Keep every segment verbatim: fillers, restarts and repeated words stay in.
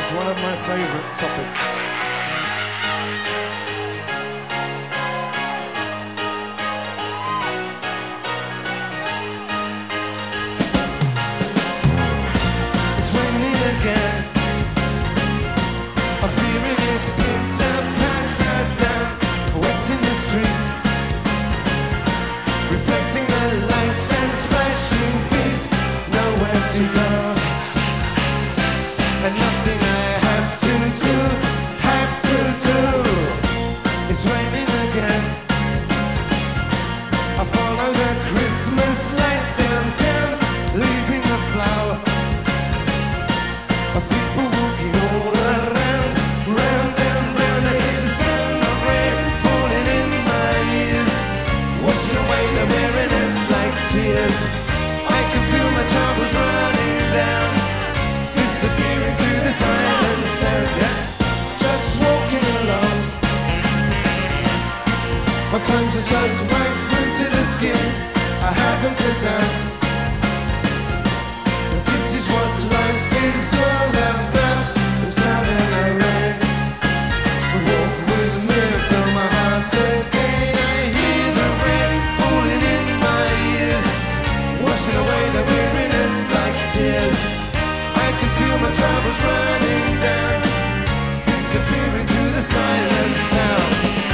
is one of my favourite topics. It's raining again. I'm fearing it's pitter patter down, wet in the street, reflecting the lights and splashing feet. Nowhere to go, and nothing I have to do, have to do. It's raining again. I follow the Christmas lights downtown, leaving the flower of people walking all around, round and round. I hear the sound of rain falling in my ears, washing away the weariness like tears. I can feel my troubles running down, disappearing to the silent sound. Yeah. Just walking alone, my clothes are soaked right through to the skin. I haven't a doubt that this is what life is all about. The sun and the rain, walk with me, fill my heart again. I hear the rain falling in my ears, washing away the weariness like tears. I can feel my troubles running down, disappearing to the silent sound.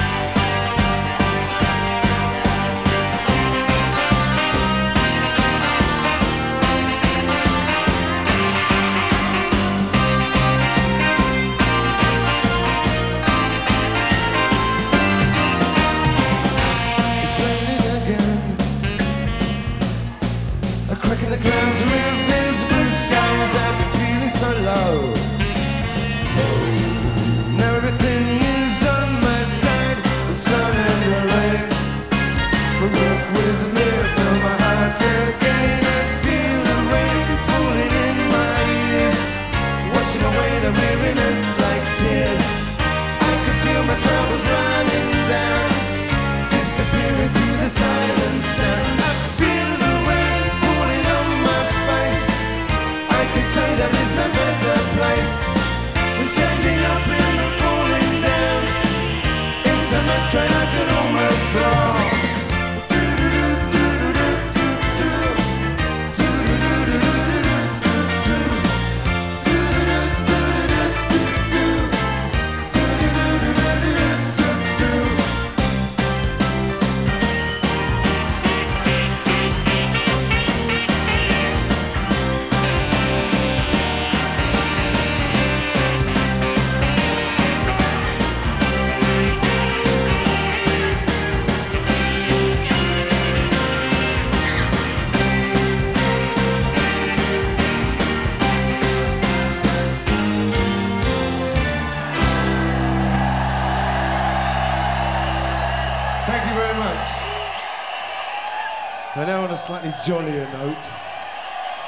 It's raining again. A crack in the clouds reveals blue skies. I've been feeling so low. Now everything is on my side, the sun and the rain. Walk with me, fill my heart again. I feel the rain falling in my ears, washing away the weariness like tears. I can feel my troubles running down, disappearing to the silent sound. I feel the rain falling on my face. I can say there is no better place than standing up in the falling down. It's so much rain I could almost draw. Thank you very much. And now on a slightly jollier note.